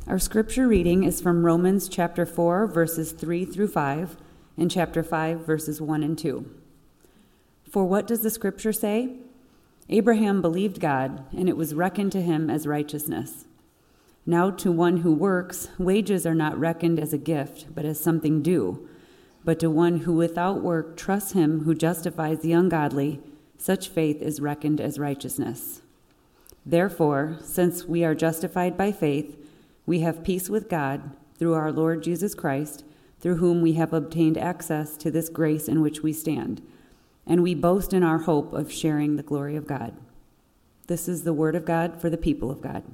Our scripture reading is from Romans chapter 4, verses 3 through 5, and chapter 5, verses 1 and 2. For what does the scripture say? Abraham believed God, and it was reckoned to him as righteousness. Now to one who works, wages are not reckoned as a gift, but as something due. But to one who without work trusts him who justifies the ungodly, such faith is reckoned as righteousness. Therefore, since we are justified by faith, we have peace with God through our Lord Jesus Christ, through whom we have obtained access to this grace in which we stand, and we boast in our hope of sharing the glory of God. This is the word of God for the people of God.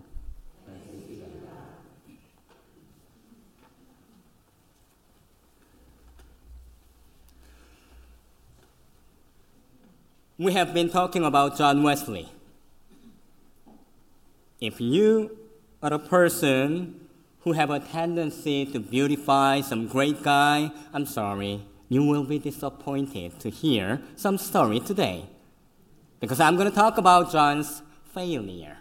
We have been talking about John Wesley. If you are a person who have a tendency to beautify some great guy, I'm sorry, you will be disappointed to hear some story today. Because I'm going to talk about John's failure.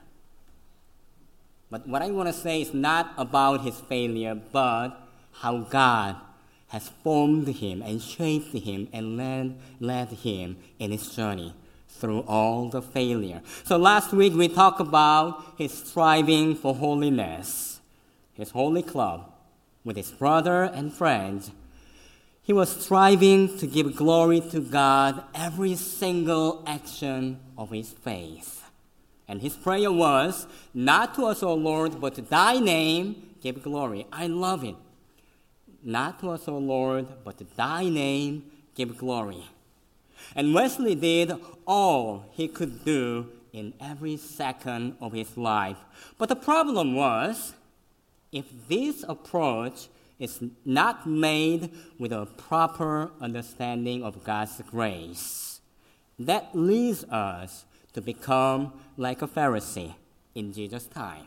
But what I want to say is not about his failure, but how God has formed him and shaped him and led him in his journey through all the failure. So last week we talked about his striving for holiness, his holy club with his brother and friends. He was striving to give glory to God every single action of his faith. And his prayer was, not to us, O Lord, but to thy name give glory. I love it. Not to us, O Lord, but to thy name give glory. And Wesley did all he could do in every second of his life. But the problem was, if this approach is not made with a proper understanding of God's grace, that leads us to become like a Pharisee in Jesus' time.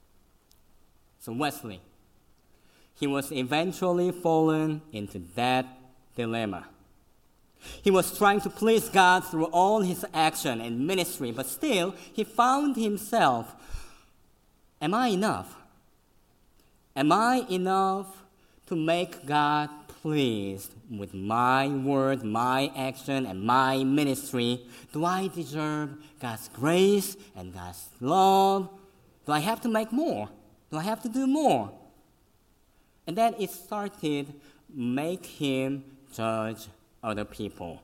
So Wesley, he was eventually fallen into that dilemma. He was trying to please God through all his action and ministry, but still he found himself, am I enough? Am I enough to make God pleased with my word, my action, and my ministry? Do I deserve God's grace and God's love? Do I have to make more? Do I have to do more? And then it started make him judge other people.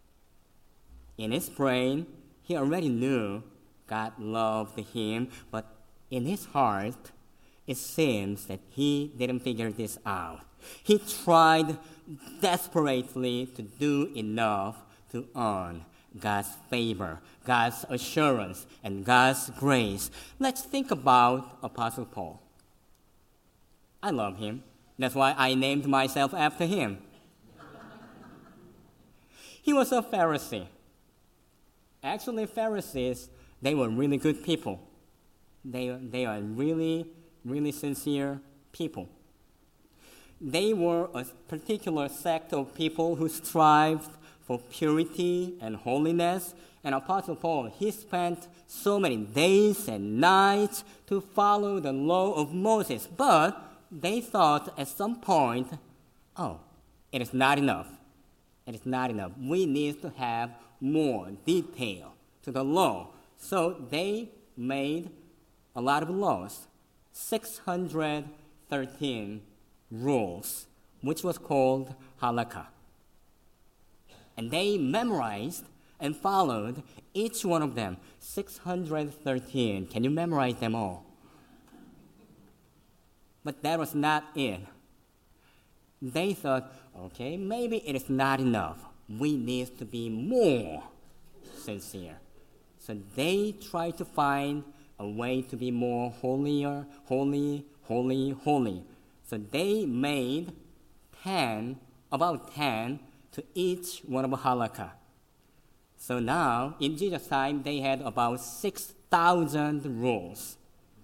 In his brain, he already knew God loved him, but in his heart, it seems that he didn't figure this out. He tried desperately to do enough to earn God's favor, God's assurance, and God's grace. Let's think about Apostle Paul. I love him. That's why I named myself after him. He was a Pharisee. Actually, Pharisees, they were really good people. They are really, really sincere people. They were a particular sect of people who strived for purity and holiness. And Apostle Paul, he spent so many days and nights to follow the law of Moses. But they thought at some point, it is not enough. It is not enough. We need to have more detail to the law. So they made a lot of laws, 613 rules, which was called halakha. And they memorized and followed each one of them, 613. Can you memorize them all? But that was not it. They thought, okay, maybe it is not enough. We need to be more sincere. So they tried to find a way to be more holy. So they made about 10 to each one of halakha. So now, in Jesus' time, they had about 6,000 rules.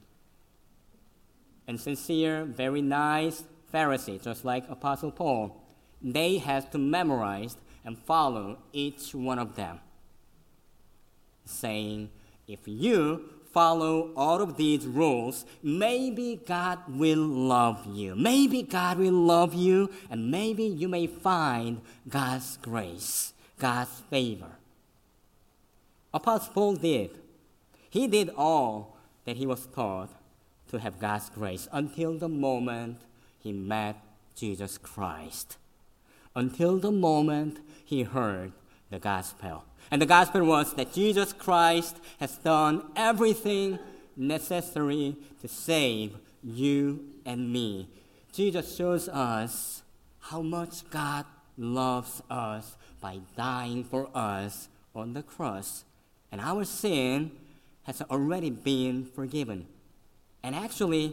And sincere, very nice Pharisees, just like Apostle Paul, they had to memorize and follow each one of them, saying, if you follow all of these rules, maybe God will love you. Maybe God will love you, and maybe you may find God's grace, God's favor. Apostle Paul did. He did all that he was taught to have God's grace until the moment he met Jesus Christ. Until the moment he heard the gospel. And the gospel was that Jesus Christ has done everything necessary to save you and me. Jesus shows us how much God loves us by dying for us on the cross. And our sin has already been forgiven. And actually,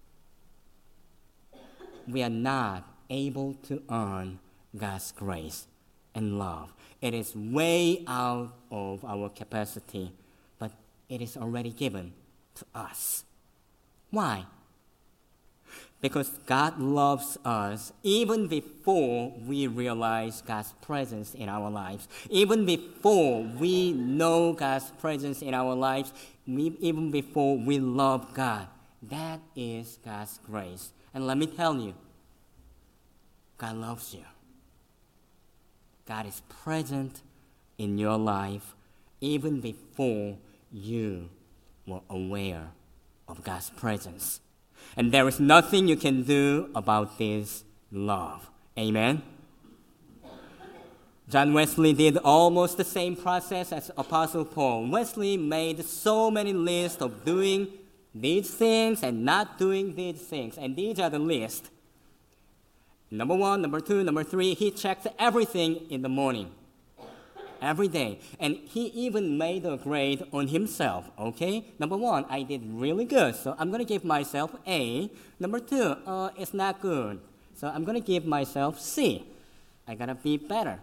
we are not able to earn God's grace and love. It is way out of our capacity, but it is already given to us. Why? Because God loves us even before we realize God's presence in our lives. Even before we know God's presence in our lives, even before we love God. That is God's grace. And let me tell you, God loves you. God is present in your life even before you were aware of God's presence. And there is nothing you can do about this love. Amen? John Wesley did almost the same process as Apostle Paul. Wesley made so many lists of doing these things and not doing these things. And these are the lists. Number 1, number 2, number 3, he checked everything in the morning. Every day. And he even made a grade on himself, okay? Number 1, I did really good, so I'm going to give myself A. Number 2, it's not good, so I'm going to give myself C. I got to be better.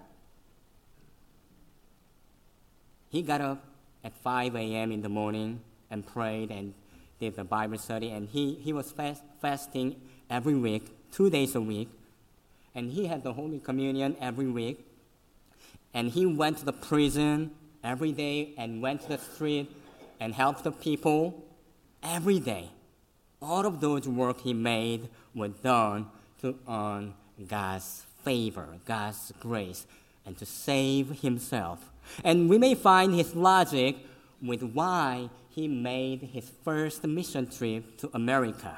He got up at 5 a.m. in the morning and prayed and did the Bible study, and he was fasting every week, 2 days a week. And he had the Holy Communion every week. And he went to the prison every day and went to the street and helped the people every day. All of those work he made were done to earn God's favor, God's grace, and to save himself. And we may find his logic with why he made his first mission trip to America.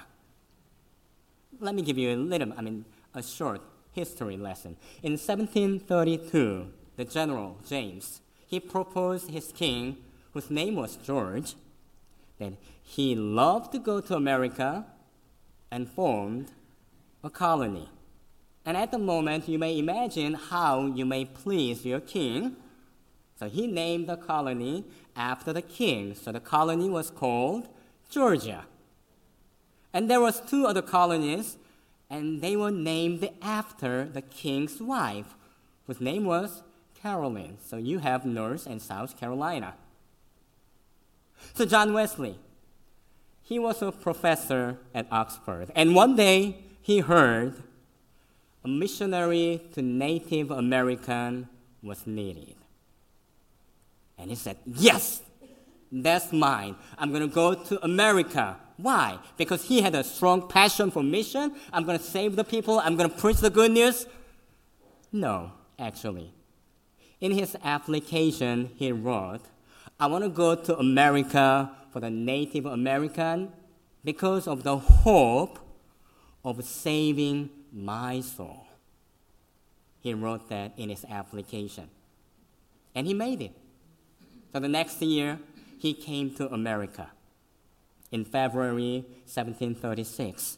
Let me give you a short history lesson. In 1732, the general James, he proposed his king, whose name was George, that he loved to go to America and formed a colony. And at the moment, you may imagine how you may please your king. So he named the colony after the king. So the colony was called Georgia. And there was 2 other colonies, and they were named after the king's wife, whose name was Caroline. So you have North and South Carolina. So John Wesley, he was a professor at Oxford. And one day, he heard a missionary to Native American was needed. And he said, yes, that's mine. I'm going to go to America. Why? Because he had a strong passion for mission. I'm going to save the people. I'm going to preach the good news. No, actually. In his application, he wrote, I want to go to America for the Native American because of the hope of saving my soul. He wrote that in his application. And he made it. So the next year, he came to America in February 1736.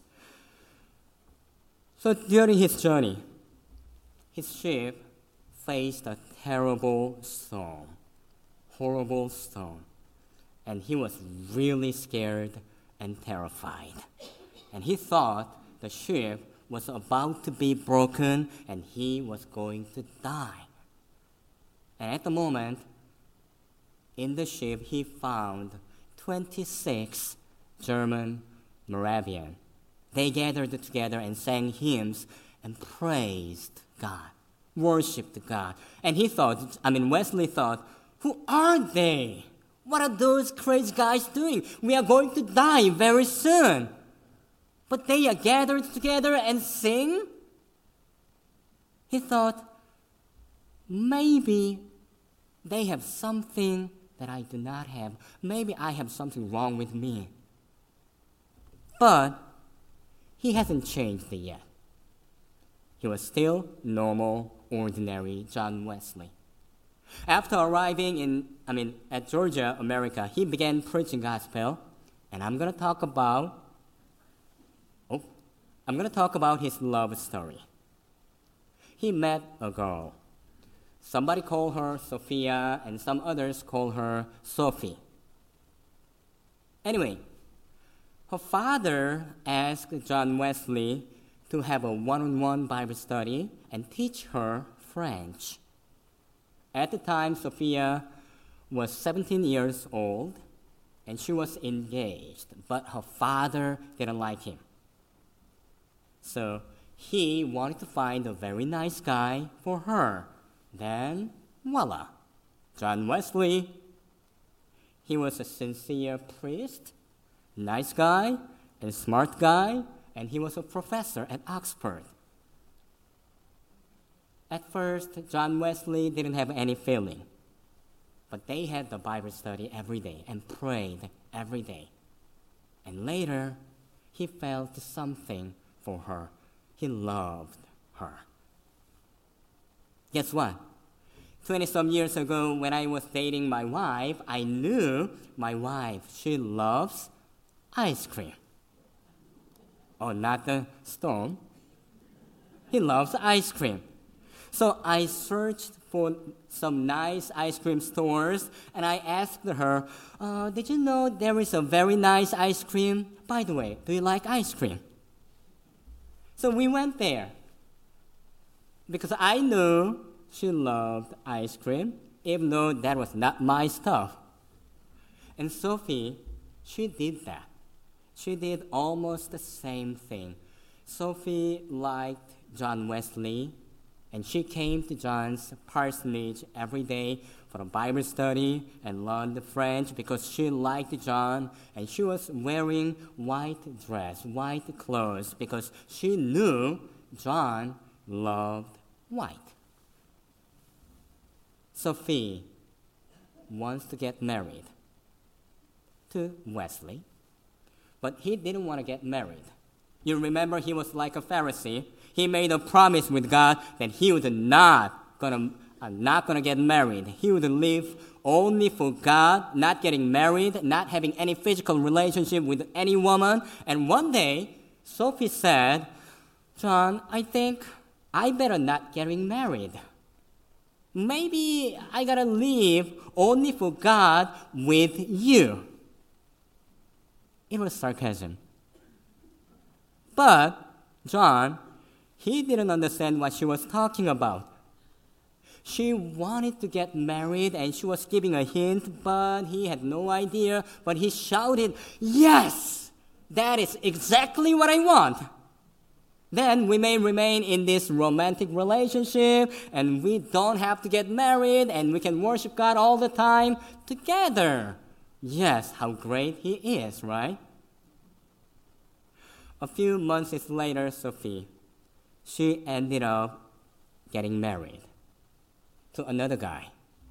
So during his journey, his ship faced a terrible storm, horrible storm, and he was really scared and terrified. And he thought the ship was about to be broken and he was going to die. And at the moment, in the ship, he found 26 German Moravians. They gathered together and sang hymns and praised God, worshiped God. And Wesley thought, who are they? What are those crazy guys doing? We are going to die very soon. But they are gathered together and sing? He thought, maybe they have something that I do not have. Maybe I have something wrong with me. But he hasn't changed it yet. He was still normal, ordinary John Wesley. After arriving at Georgia, America, he began preaching gospel, and I'm going to talk about his love story. He met a girl. Somebody called her Sophia, and some others called her Sophie. Anyway, her father asked John Wesley to have a one-on-one Bible study and teach her French. At the time, Sophia was 17 years old, and she was engaged, but her father didn't like him. So he wanted to find a very nice guy for her. Then, voila, John Wesley. He was a sincere priest, nice guy, and smart guy, and he was a professor at Oxford. At first, John Wesley didn't have any feeling, but they had the Bible study every day and prayed every day. And later, he felt something for her. He loved her. Guess what? 20-some years ago, when I was dating my wife, I knew my wife, she loves ice cream. Oh, not the storm. He loves ice cream. So I searched for some nice ice cream stores, and I asked her, did you know there is a very nice ice cream? By the way, do you like ice cream? So we went there, because I knew she loved ice cream, even though that was not my stuff. And Sophie, she did that. She did almost the same thing. Sophie liked John Wesley, and she came to John's parsonage every day for a Bible study and learned French because she liked John, and she was wearing white dress, white clothes, because she knew John loved white. Sophie wants to get married to Wesley, but he didn't want to get married. You remember, he was like a Pharisee. He made a promise with God that he was not gonna get married. He would live only for God, not getting married, not having any physical relationship with any woman. And one day, Sophie said, John, I think I better not getting married. Maybe I gotta live only for God with you. It was sarcasm. But John, he didn't understand what she was talking about. She wanted to get married, and she was giving a hint, but he had no idea. But he shouted, yes, that is exactly what I want. Then we may remain in this romantic relationship, and we don't have to get married, and we can worship God all the time together. Yes, how great he is, right? A few months later, Sophie, she ended up getting married to another guy.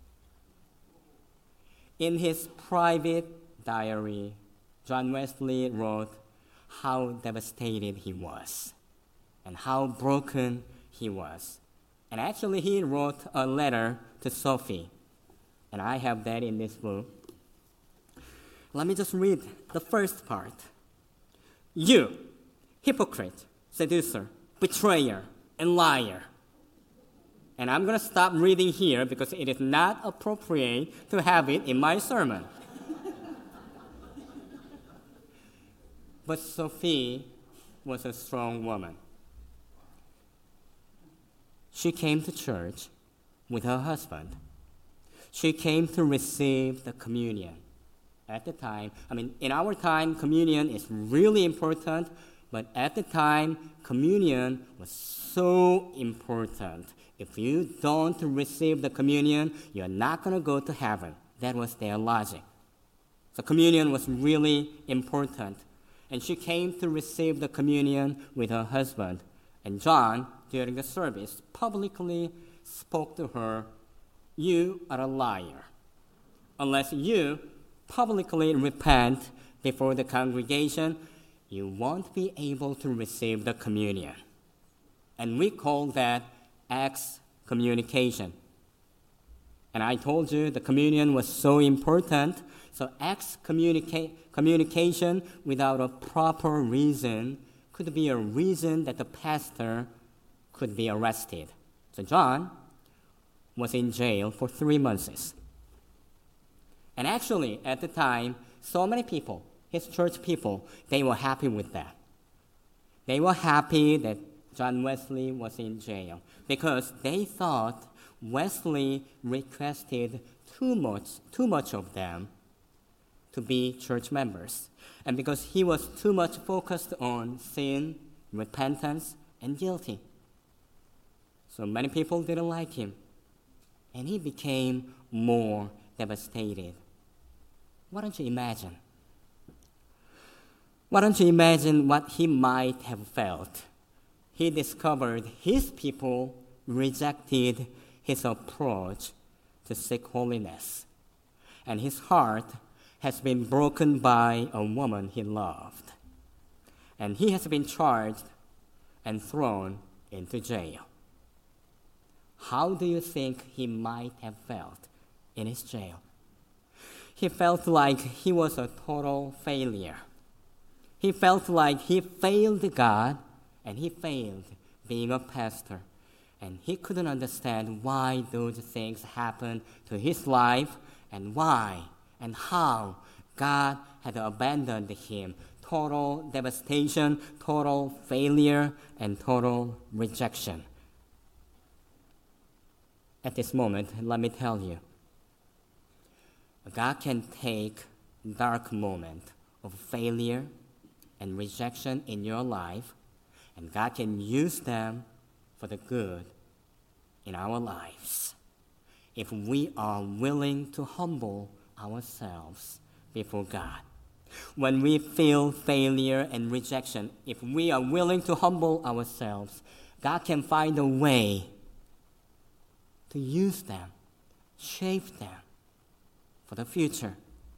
In his private diary, John Wesley wrote how devastated he was and how broken he was. And actually, he wrote a letter to Sophie, and I have that in this book. Let me just read the first part. You, hypocrite, seducer, betrayer, and liar. And I'm going to stop reading here because it is not appropriate to have it in my sermon. But Sophie was a strong woman. She came to church with her husband. She came to receive the communion. At the time, in our time, communion is really important, but at the time, communion was so important. If you don't receive the communion, you're not going to go to heaven. That was their logic. So communion was really important. And she came to receive the communion with her husband. And John, during the service, publicly spoke to her, "You are a liar. Unless you publicly repent before the congregation, you won't be able to receive the communion." And we call that excommunication. And I told you the communion was so important. So excommunication without a proper reason could be a reason that the pastor could be arrested. So John was in jail for 3 months. And actually, at the time, so many people, his church people, they were happy with that. They were happy that John Wesley was in jail because they thought Wesley requested too much of them to be church members. And because he was too much focused on sin, repentance, and guilty. So many people didn't like him. And he became more devastated. Why don't you imagine? Why don't you imagine what he might have felt? He discovered his people rejected his approach to seek holiness. And his heart has been broken by a woman he loved. And he has been charged and thrown into jail. How do you think he might have felt in his jail? He felt like he was a total failure. He felt like he failed God and he failed being a pastor. And he couldn't understand why those things happened to his life and why and how God had abandoned him. Total devastation, total failure, and total rejection. At this moment, let me tell you, God can take dark moment of failure and rejection in your life, and God can use them for the good in our lives if we are willing to humble ourselves before God. When we feel failure and rejection, if we are willing to humble ourselves, God can find a way to use them, shape them for the future.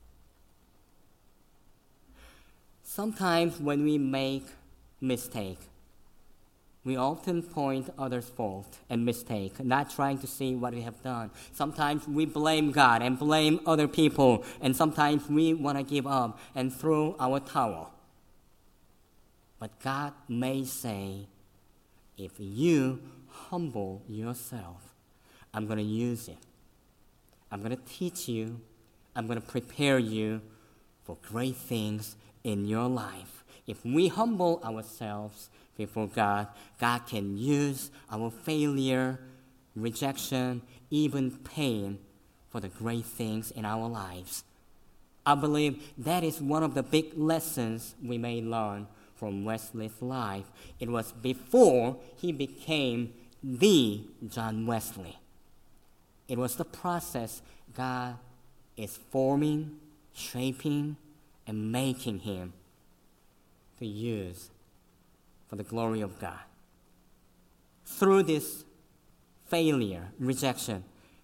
Sometimes when we make mistake, we often point others' fault and mistake, not trying to see what we have done. Sometimes we blame God and blame other people, and sometimes we want to give up and throw our towel. But God may say, if you humble yourself, I'm going to use it. I'm going to teach you. I'm going to prepare you for great things in your life. If we humble ourselves before God, God can use our failure, rejection, even pain for the great things in our lives. I believe that is one of the big lessons we may learn from Wesley's life. It was before he became the John Wesley. It was the process God is forming, shaping, and making him to use for the glory of God. Through this failure, rejection,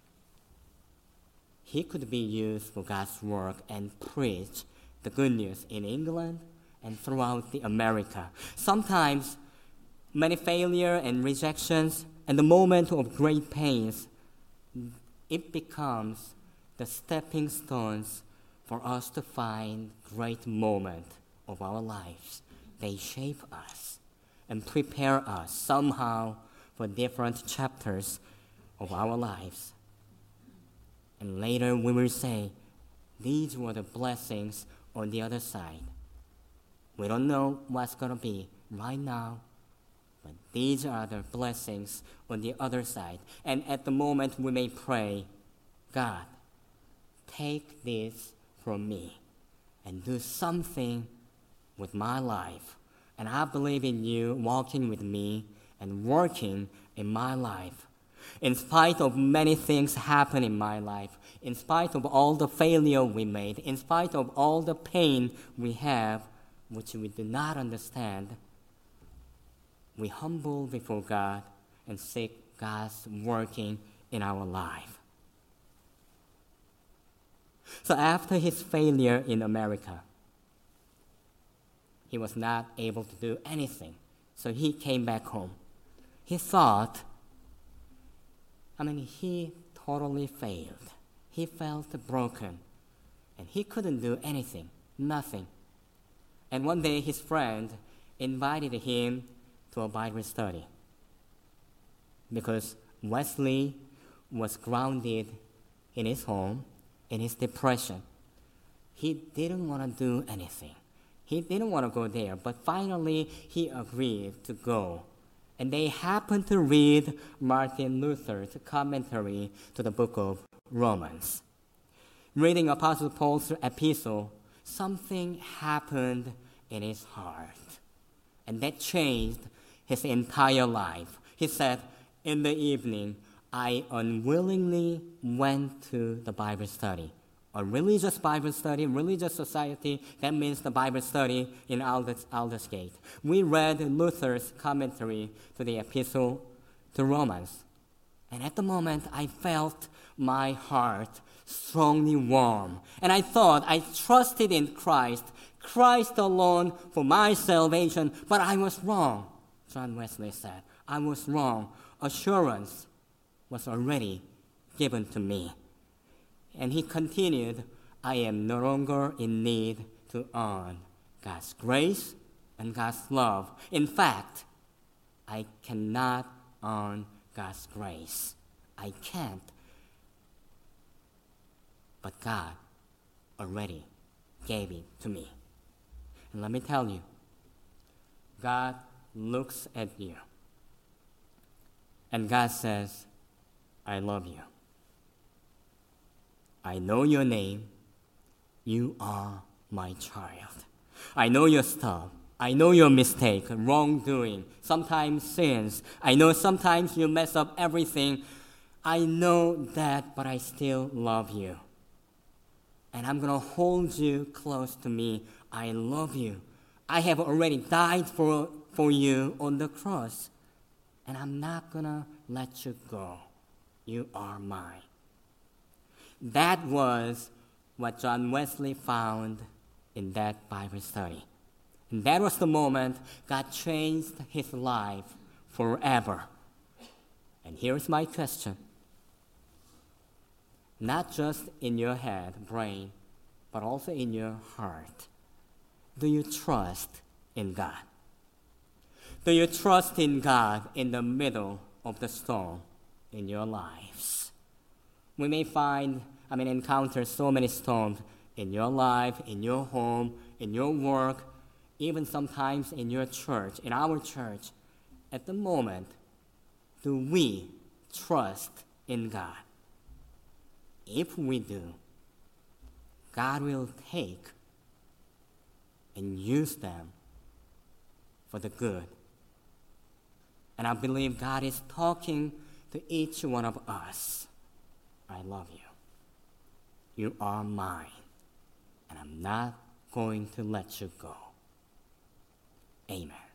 he could be used for God's work and preach the good news in England and throughout the America. Sometimes many failure and rejections and the moment of great pains, it becomes the stepping stones for us to find great moment of our lives. They shape us and prepare us somehow for different chapters of our lives. And later we will say, these were the blessings on the other side. We don't know what's going to be right now, but these are the blessings on the other side. And at the moment we may pray, God, take this from me and do something with my life. And I believe in you walking with me and working in my life. In spite of many things happen in my life, in spite of all the failure we made, in spite of all the pain we have, which we do not understand, we humble before God and seek God's working in our life. So after his failure in America, he was not able to do anything. So he came back home. He thought, he totally failed. He felt broken. And he couldn't do anything, nothing. And one day his friend invited him to a Bible study because Wesley was grounded in his home, in his depression. He didn't want to do anything. He didn't want to go there, but finally he agreed to go. And they happened to read Martin Luther's commentary to the book of Romans. Reading Apostle Paul's epistle, something happened in his heart. And that changed his entire life. He said, in the evening, I unwillingly went to the Bible study. A religious Bible study, religious society, that means the Bible study in Aldersgate. We read Luther's commentary to the epistle to Romans. And at the moment, I felt my heart strongly warm. And I thought I trusted in Christ alone for my salvation, but I was wrong. John Wesley said, I was wrong. Assurance was already given to me. And he continued, I am no longer in need to earn God's grace and God's love. In fact, I cannot earn God's grace. I can't. But God already gave it to me. And let me tell you, God looks at you. And God says, I love you. I know your name. You are my child. I know your stuff. I know your mistake, wrongdoing, sometimes sins. I know sometimes you mess up everything. I know that, but I still love you. And I'm going to hold you close to me. I love you. I have already died for you on the cross. And I'm not going to let you go. You are mine. That was what John Wesley found in that Bible study. And that was the moment God changed his life forever. And here's my question. Not just in your head, brain, but also in your heart. Do you trust in God? Do you trust in God in the middle of the storm in your lives? We may encounter so many storms in your life, in your home, in your work, even sometimes in your church, in our church. At the moment, do we trust in God? If we do, God will take and use them for the good. And I believe God is talking to each one of us. I love you. You are mine. And I'm not going to let you go. Amen.